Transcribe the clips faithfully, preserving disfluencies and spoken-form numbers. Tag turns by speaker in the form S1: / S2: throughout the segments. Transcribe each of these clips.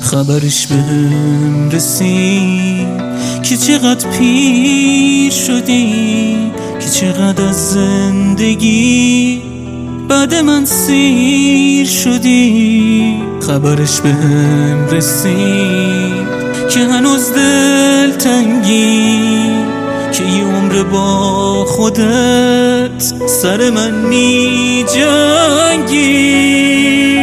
S1: خبرش بهم رسید که چقدر پیر شدی، که چقدر از زندگی بعد من سیر شدی. خبرش بهم رسید که هنوز دل تنگی، که یه عمر با خودت سر من می جنگی.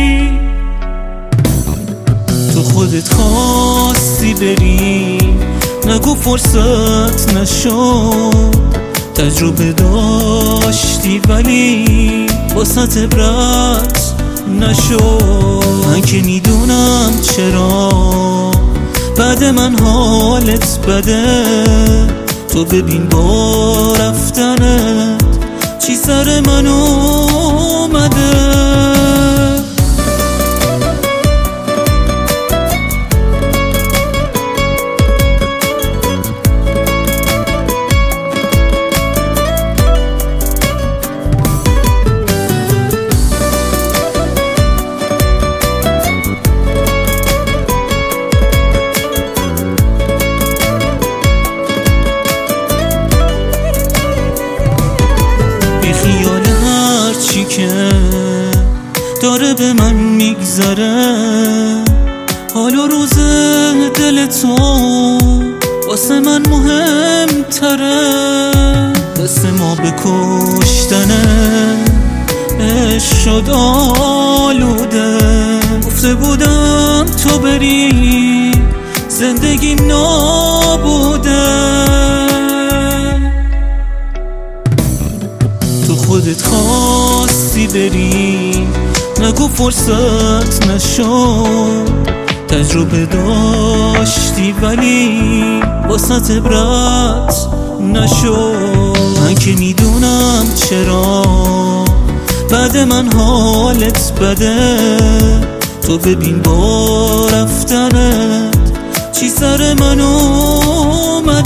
S1: تو خودت خواستی بری، نگو فرصت نشد. تجربه داشتی ولی واسط عبرت نشد. من که میدونم چرا بعد من حالت بده. تو ببین با رفتنت چی سر من اومده. چی که داره به من میگذره، حال و روز دل تو واسه من مهمتره. دست ما به کشتنه عشق شد آلوده. گفته بودم تو بری زندگیم نابوده. خودت خواستی بری، نگو فرصت نشد. تجربه داشتی ولی واسط عبرت نشد. من که میدونم چرا بعد من حالت بده. تو ببین با رفتنت چی سر من اومده.